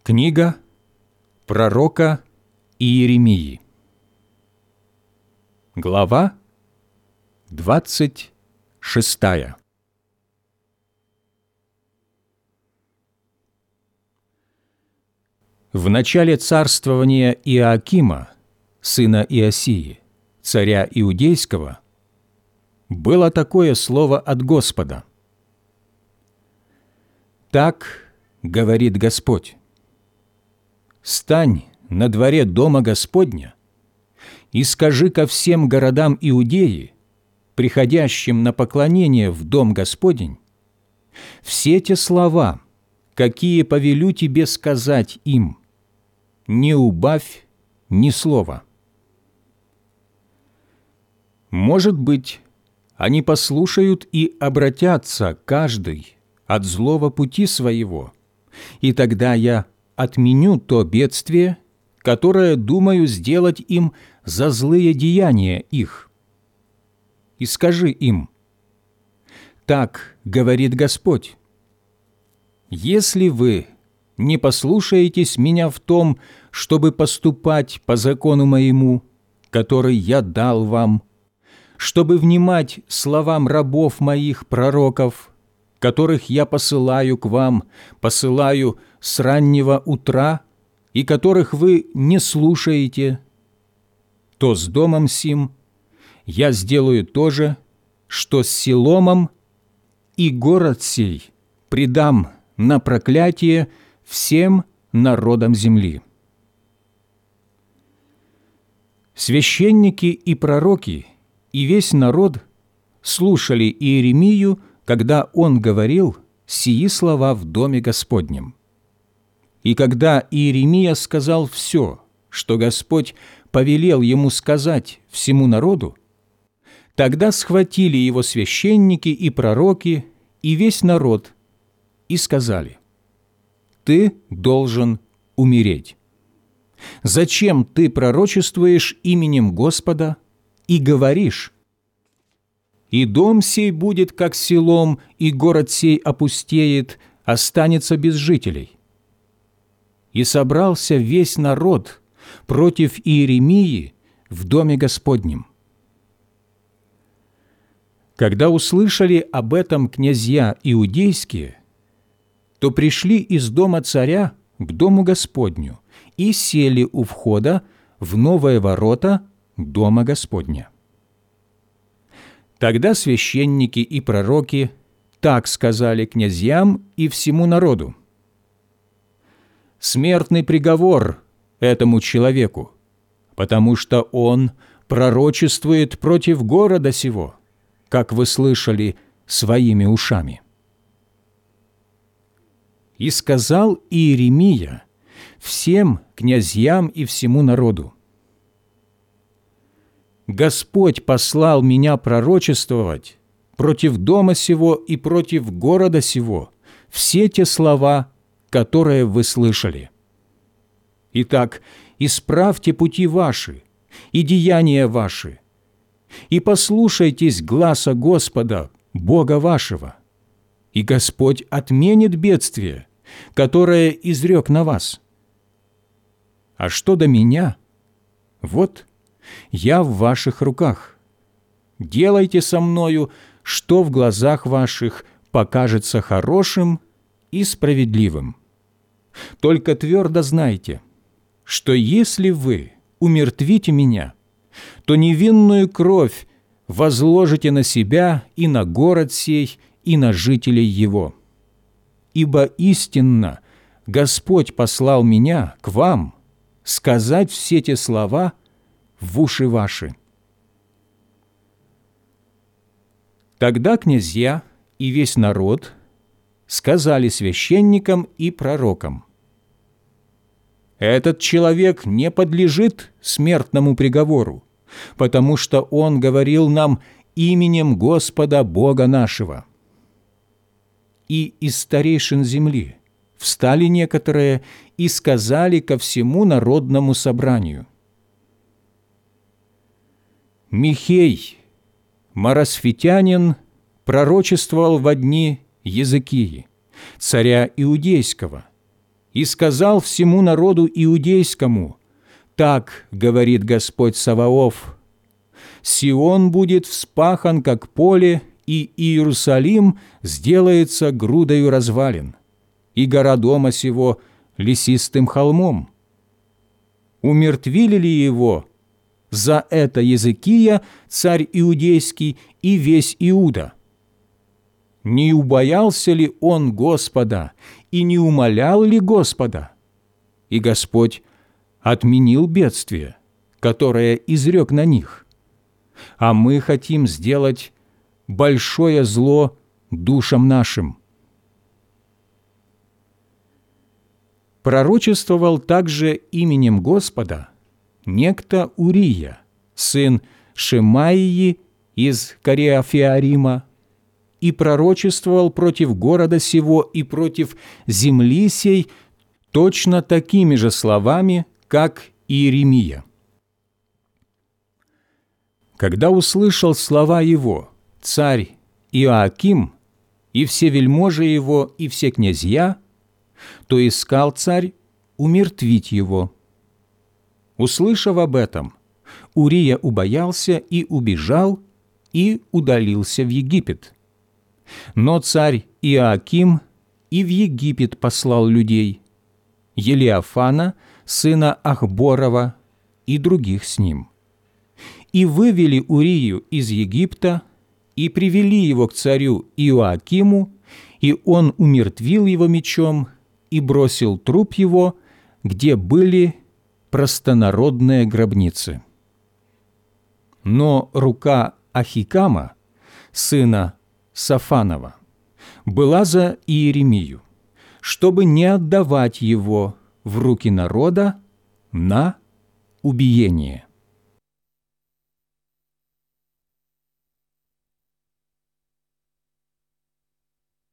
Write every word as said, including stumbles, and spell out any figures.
Книга пророка Иеремии. Глава двадцать шестая. В начале царствования Иоакима, сына Иосии, царя Иудейского, было такое слово от Господа. «Так говорит Господь: стань на дворе дома Господня и скажи ко всем городам Иудеи, приходящим на поклонение в дом Господень, все те слова, какие повелю тебе сказать им, не убавь ни слова. Может быть, они послушают и обратятся каждый от злого пути своего, и тогда я отменю то бедствие, которое думаю сделать им за злые деяния их. И скажи им: так говорит Господь: если вы не послушаетесь меня в том, чтобы поступать по закону моему, который я дал вам, чтобы внимать словам рабов моих пророков, которых я посылаю к вам, посылаю с раннего утра, и которых вы не слушаете, то с домом сим я сделаю то же, что с Силомом, и город сей предам на проклятие всем народам земли». Священники и пророки и весь народ слушали Иеремию, когда он говорил сии слова в доме Господнем. И когда Иеремия сказал все, что Господь повелел ему сказать всему народу, тогда схватили его священники и пророки и весь народ и сказали: «Ты должен умереть. Зачем ты пророчествуешь именем Господа и говоришь: и дом сей будет как Силом, и город сей опустеет, останется без жителей?» И собрался весь народ против Иеремии в доме Господнем. Когда услышали об этом князья иудейские, то пришли из дома царя к дому Господню и сели у входа в новые ворота дома Господня. Тогда священники и пророки так сказали князьям и всему народу: «Смертный приговор этому человеку, потому что он пророчествует против города сего, как вы слышали своими ушами». И сказал Иеремия всем князьям и всему народу: «Господь послал меня пророчествовать против дома сего и против города сего все те слова, которые вы слышали. Итак, исправьте пути ваши и деяния ваши, и послушайтесь гласа Господа, Бога вашего, и Господь отменит бедствие, которое изрек на вас. А что до меня? Вот я в ваших руках. Делайте со мною, что в глазах ваших покажется хорошим и справедливым. Только твердо знайте, что если вы умертвите меня, то невинную кровь возложите на себя и на город сей, и на жителей его. Ибо истинно Господь послал меня к вам сказать все те слова в уши ваши». Тогда князья и весь народ сказали священникам и пророкам: «Этот человек не подлежит смертному приговору, потому что он говорил нам именем Господа Бога нашего». И из старейшин земли встали некоторые и сказали ко всему народному собранию: «Михей, Марасфитянин, пророчествовал во дни Езекии, царя Иудейского, и сказал всему народу иудейскому: так говорит Господь Саваоф: Сион будет вспахан, как поле, и Иерусалим сделается грудою развалин, и гора дома сего лесистым холмом. Умертвили ли его за это Езекия, царь иудейский, и весь Иуда? Не убоялся ли он Господа, и не умолял ли Господа? И Господь отменил бедствие, которое изрек на них. А мы хотим сделать большое зло душам нашим. Пророчествовал также именем Господа некто Урия, сын Шемаии из Кириафиарима, и пророчествовал против города сего и против земли сей точно такими же словами, как Иеремия. Когда услышал слова его царь Иоаким и все вельможи его и все князья, то искал царь умертвить его. Услышав об этом, Урия убоялся и убежал, и удалился в Египет. Но царь Иоаким и в Египет послал людей, Елиафана, сына Ахборова, и других с ним. И вывели Урию из Египта, и привели его к царю Иоакиму, и он умертвил его мечом, и бросил труп его, где были простонародные гробницы. Но рука Ахикама, сына Сафанова, была за Иеремию, чтобы не отдавать его в руки народа на убиение.